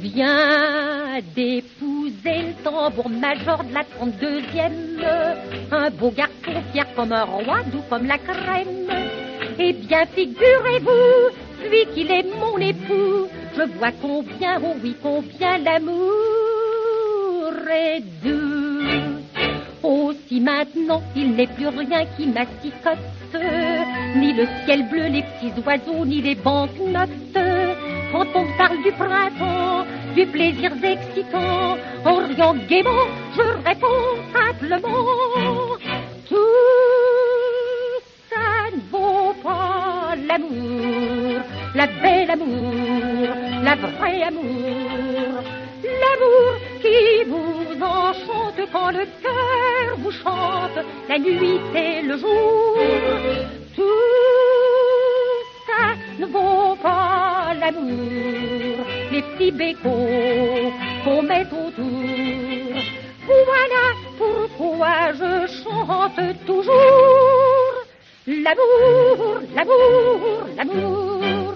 vient d'épouser le tambour-major de la 32e. Un beau garçon fier comme un roi, doux comme la crème. Eh bien, figurez-vous, celui qu'il est mon époux, je vois combien, oh oui, combien l'amour est doux. Aussi maintenant, il n'est plus rien qui m'asticote, ni le ciel bleu, les petits oiseaux, ni les banquenotes. Quand on me parle du printemps, du plaisir excitant, en riant gaiement, je réponds simplement: tout ça ne vaut pas l'amour, la belle amour, la vraie amour, l'amour qui vous enchante quand le cœur vous chante la nuit et le jour. Tout ça ne vaut pas l'amour, les petits bécots qu'on met autour. Voilà pourquoi je chante toujours l'amour, l'amour, l'amour.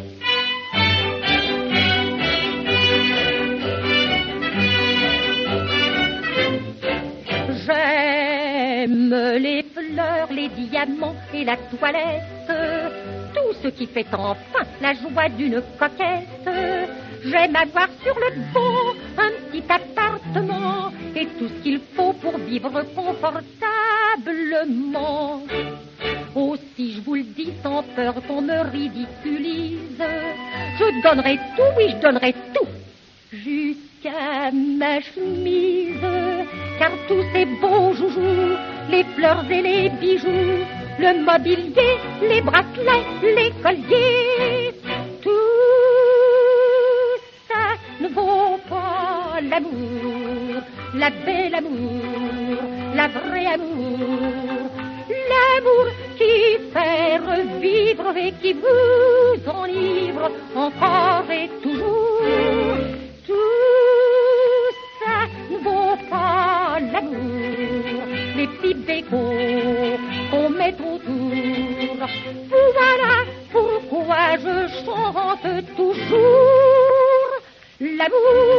J'aime les fleurs, les diamants et la toilette, tout ce qui fait enfin la joie d'une coquette. J'aime avoir sur le dos un petit appartement et tout ce qu'il faut pour vivre confortablement. Aussi, je vous le dis sans peur qu'on me ridiculise, je donnerai tout, oui, je donnerai tout, jusqu'à ma chemise. Car tous ces beaux joujoux, les fleurs et les bijoux, le mobilier, les bracelets, les colliers, tout ça ne vaut pas l'amour, la belle amour, la vraie amour, l'amour qui fait revivre et qui vous enivre encore et toujours. Tout ça ne vaut pas l'amour, les petits bécots qu'on met autour. Voilà pourquoi je chante toujours l'amour.